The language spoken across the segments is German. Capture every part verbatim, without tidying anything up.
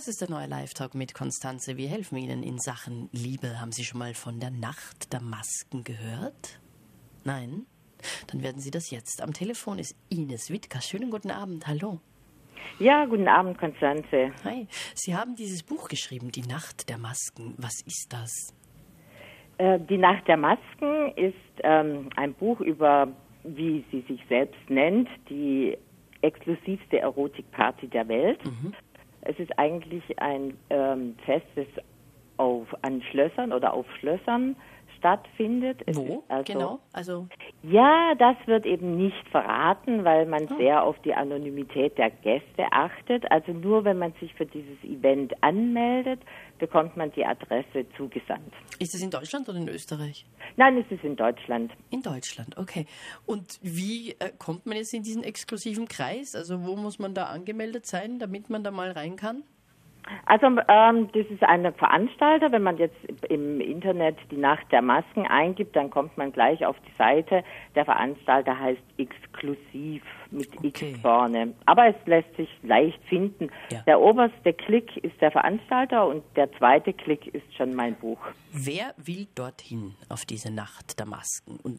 Das ist der neue Live-Talk mit Constanze. Wir helfen Ihnen in Sachen Liebe. Haben Sie schon mal von der Nacht der Masken gehört? Nein? Dann werden Sie das jetzt. Am Telefon ist Ines Wittker. Schönen guten Abend. Hallo. Ja, guten Abend, Constanze. Hi. Sie haben dieses Buch geschrieben, Die Nacht der Masken. Was ist das? Äh, Die Nacht der Masken ist ähm, ein Buch über, wie sie sich selbst nennt, die exklusivste Erotikparty der Welt. Mhm. Es ist eigentlich ein ähm, Fest, das auf, an Schlössern oder auf Schlössern stattfindet. Es Wo? Also, genau? Also ja, das wird eben nicht verraten, weil man oh. sehr auf die Anonymität der Gäste achtet. Also nur wenn man sich für dieses Event anmeldet, bekommt man die Adresse zugesandt. Ist es in Deutschland oder in Österreich? Nein, es ist in Deutschland. In Deutschland, okay. Und wie äh, kommt man jetzt in diesen exklusiven Kreis? Also wo muss man da angemeldet sein, damit man da mal rein kann? Also ähm, das ist ein Veranstalter. Wenn man jetzt im Internet die Nacht der Masken eingibt, dann kommt man gleich auf die Seite. Der Veranstalter heißt Exklusiv mit Okay. X vorne. Aber es lässt sich leicht finden. Ja. Der oberste Klick ist der Veranstalter und der zweite Klick ist schon mein Buch. Wer will dorthin auf diese Nacht der Masken? Und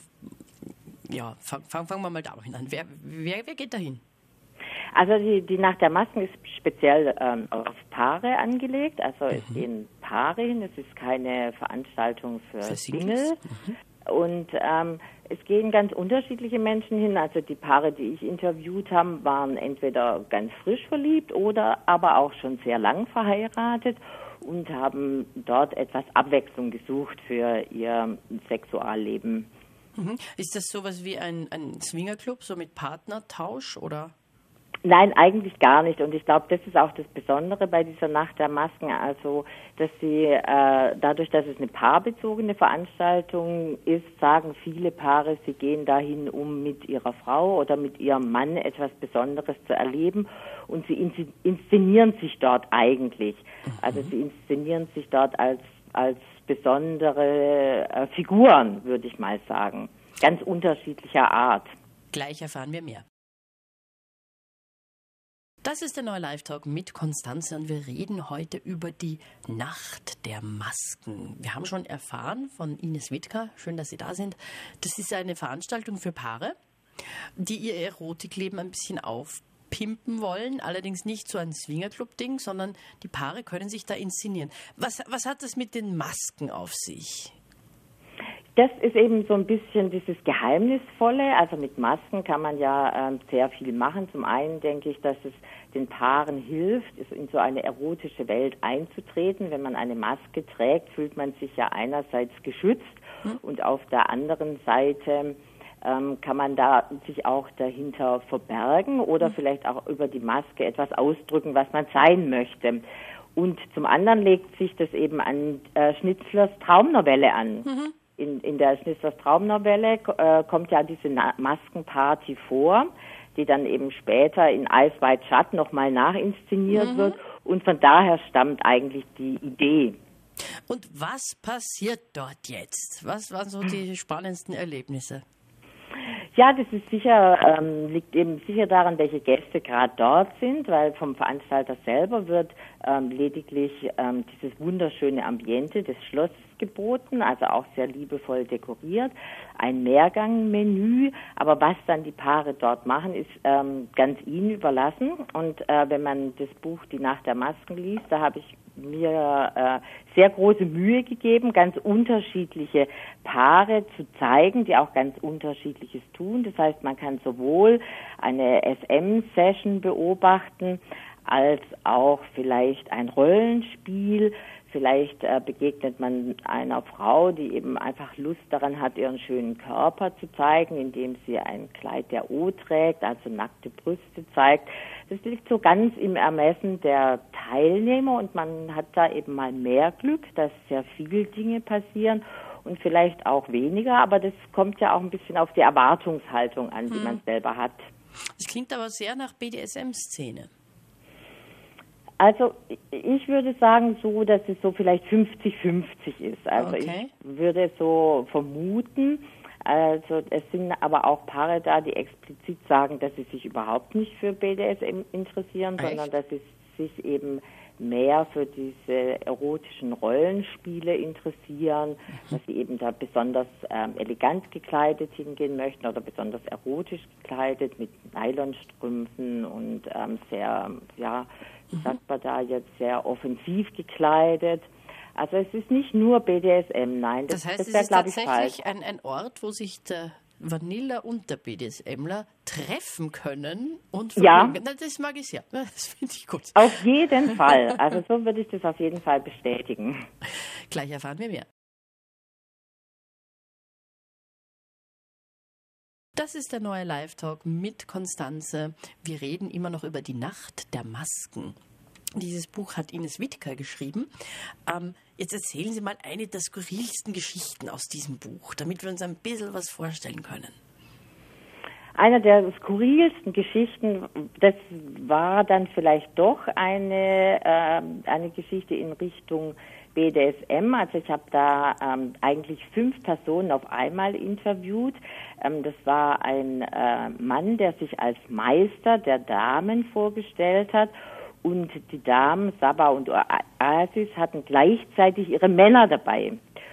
ja, fangen fang, fang wir mal damit an. Wer, wer, wer geht dahin? Also die, die Nacht der Masken ist speziell ähm, auf Paare angelegt. Also mhm. es gehen Paare hin. Es ist keine Veranstaltung für, für Single. Mhm. Und ähm, es gehen ganz unterschiedliche Menschen hin. Also die Paare, die ich interviewt habe, waren entweder ganz frisch verliebt oder aber auch schon sehr lang verheiratet und haben dort etwas Abwechslung gesucht für ihr Sexualleben. Mhm. Ist das sowas wie ein, ein Swingerclub, so mit Partnertausch oder? Nein, eigentlich gar nicht. Und ich glaube, das ist auch das Besondere bei dieser Nacht der Masken. Also, dass sie, äh, dadurch, dass es eine paarbezogene Veranstaltung ist, sagen viele Paare, sie gehen dahin, um mit ihrer Frau oder mit ihrem Mann etwas Besonderes zu erleben. Und sie inszenieren sich dort eigentlich. Mhm. Also, sie inszenieren sich dort als, als besondere äh, Figuren, würde ich mal sagen. Ganz unterschiedlicher Art. Gleich erfahren wir mehr. Das ist der neue Live-Talk mit Constanze und wir reden heute über die Nacht der Masken. Wir haben schon erfahren von Ines Wittker, schön, dass Sie da sind, das ist eine Veranstaltung für Paare, die ihr Erotikleben ein bisschen aufpimpen wollen, allerdings nicht so ein Swingerclub-Ding, sondern die Paare können sich da inszenieren. Was, was hat das mit den Masken auf sich? Das ist eben so ein bisschen dieses Geheimnisvolle. Also mit Masken kann man ja ähm, sehr viel machen. Zum einen denke ich, dass es den Paaren hilft, in so eine erotische Welt einzutreten. Wenn man eine Maske trägt, fühlt man sich ja einerseits geschützt hm. und auf der anderen Seite ähm, kann man da sich auch dahinter verbergen oder hm. vielleicht auch über die Maske etwas ausdrücken, was man sein möchte. Und zum anderen legt sich das eben an äh, Schnitzlers Traumnovelle an. Mhm. In, in der Schnitzlers Traumnovelle äh, kommt ja diese Na- Maskenparty vor, die dann eben später in Eyes Wide Shut nochmal nachinszeniert mhm. wird. Und von daher stammt eigentlich die Idee. Und was passiert dort jetzt? Was waren so die spannendsten Erlebnisse? Ja, das ist sicher, ähm, liegt eben sicher daran, welche Gäste gerade dort sind, weil vom Veranstalter selber wird ähm, lediglich ähm, dieses wunderschöne Ambiente des Schlosses geboten, also auch sehr liebevoll dekoriert, ein Mehrgangmenü, aber was dann die Paare dort machen, ist ähm, ganz ihnen überlassen. Und äh, wenn man das Buch Die Nacht der Masken liest, da habe ich mir äh, sehr große Mühe gegeben, ganz unterschiedliche Paare zu zeigen, die auch ganz Unterschiedliches tun. Das heißt, man kann sowohl eine S M-Session beobachten, als auch vielleicht ein Rollenspiel. Vielleicht äh, begegnet man einer Frau, die eben einfach Lust daran hat, ihren schönen Körper zu zeigen, indem sie ein Kleid der O trägt, also nackte Brüste zeigt. Das liegt so ganz im Ermessen der Teilnehmer und man hat da eben mal mehr Glück, dass sehr viele Dinge passieren und vielleicht auch weniger, aber das kommt ja auch ein bisschen auf die Erwartungshaltung an, die hm. man selber hat. Das klingt aber sehr nach B D S M-Szene. Also ich würde sagen so, dass es so vielleicht fünfzig fünfzig ist. Also okay. Ich würde so vermuten, also es sind aber auch Paare da, die explizit sagen, dass sie sich überhaupt nicht für B D S M interessieren, Echt? sondern dass sie sich eben mehr für diese erotischen Rollenspiele interessieren, mhm. dass sie eben da besonders ähm, elegant gekleidet hingehen möchten oder besonders erotisch gekleidet mit Nylonstrümpfen und ähm, sehr, ja, wie mhm. sagt man da jetzt, sehr offensiv gekleidet. Also es ist nicht nur B D S M, nein. Das, das heißt, das es ist tatsächlich ein, ein Ort, wo sich der Vanilla und der BDSMler treffen können und ja. Na, das mag ich sehr. Das finde ich gut. Auf jeden Fall. Also so würde ich das auf jeden Fall bestätigen. Gleich erfahren wir mehr. Das ist der neue Live-Talk mit Constanze. Wir reden immer noch über die Nacht der Masken. Dieses Buch hat Ines Wittker geschrieben. Ähm, jetzt erzählen Sie mal eine der skurrilsten Geschichten aus diesem Buch, damit wir uns ein bisschen was vorstellen können. Einer der skurrilsten Geschichten, das war dann vielleicht doch eine, äh, eine Geschichte in Richtung B D S M. Also ich habe da ähm, eigentlich fünf Personen auf einmal interviewt. Ähm, das war ein äh, Mann, der sich als Meister der Damen vorgestellt hat. Und die Damen, Saba und Oasis, hatten gleichzeitig ihre Männer dabei.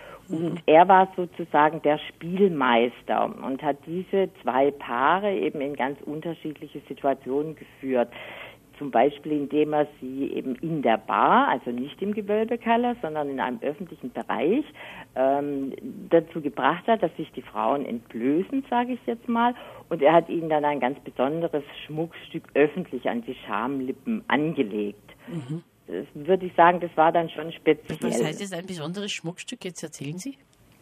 Und er war sozusagen der Spielmeister und hat diese zwei Paare eben in ganz unterschiedliche Situationen geführt. Zum Beispiel, indem er sie eben in der Bar, also nicht im Gewölbekeller, sondern in einem öffentlichen Bereich, ähm, dazu gebracht hat, dass sich die Frauen entblößen, sage ich jetzt mal. Und er hat ihnen dann ein ganz besonderes Schmuckstück öffentlich an die Schamlippen angelegt. Mhm. Das würde ich sagen, das war dann schon speziell. Was heißt jetzt ein besonderes Schmuckstück? Jetzt erzählen Sie.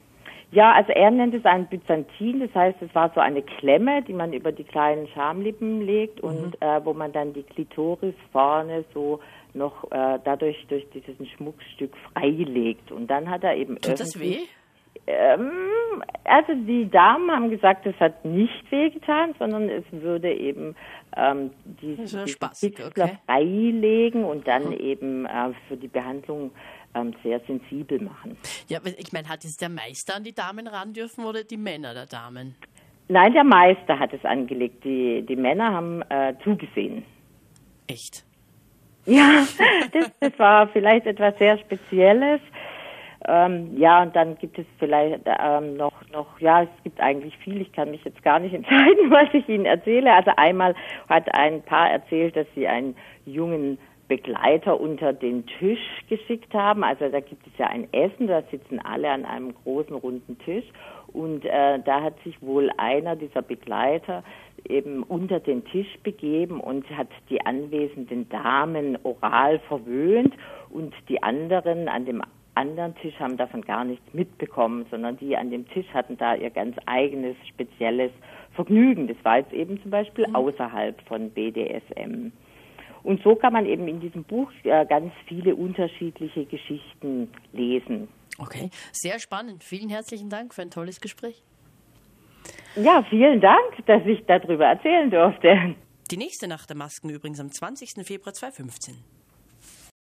Ja, also er nennt es ein Byzantin, das heißt, es war so eine Klemme, die man über die kleinen Schamlippen legt mhm. und äh, wo man dann die Klitoris vorne so noch äh, dadurch durch dieses Schmuckstück freilegt. Und dann hat er eben Tut das weh? Ähm, also die Damen haben gesagt, es hat nicht wehgetan, sondern es würde eben ähm, die, die okay. freilegen und dann mhm. eben äh, für die Behandlung ähm, sehr sensibel machen. Ja, ich meine, hat jetzt der Meister an die Damen ran dürfen oder die Männer der Damen? Nein, der Meister hat es angelegt. Die, die Männer haben äh, zugesehen. Echt? Ja, das, das war vielleicht etwas sehr Spezielles. Ähm, ja, und dann gibt es vielleicht ähm, noch, noch, ja, es gibt eigentlich viel. Ich kann mich jetzt gar nicht entscheiden, was ich Ihnen erzähle. Also einmal hat ein Paar erzählt, dass sie einen jungen Begleiter unter den Tisch geschickt haben. Also da gibt es ja ein Essen, da sitzen alle an einem großen runden Tisch und äh, da hat sich wohl einer dieser Begleiter eben unter den Tisch begeben und hat die anwesenden Damen oral verwöhnt und die anderen an dem anderen Tisch haben davon gar nichts mitbekommen, sondern die an dem Tisch hatten da ihr ganz eigenes, spezielles Vergnügen. Das war jetzt eben zum Beispiel mhm. außerhalb von B D S M. Und so kann man eben in diesem Buch äh, ganz viele unterschiedliche Geschichten lesen. Okay, sehr spannend. Vielen herzlichen Dank für ein tolles Gespräch. Ja, vielen Dank, dass ich darüber erzählen durfte. Die nächste Nacht der Masken übrigens am zwanzigsten Februar zweitausendfünfzehn.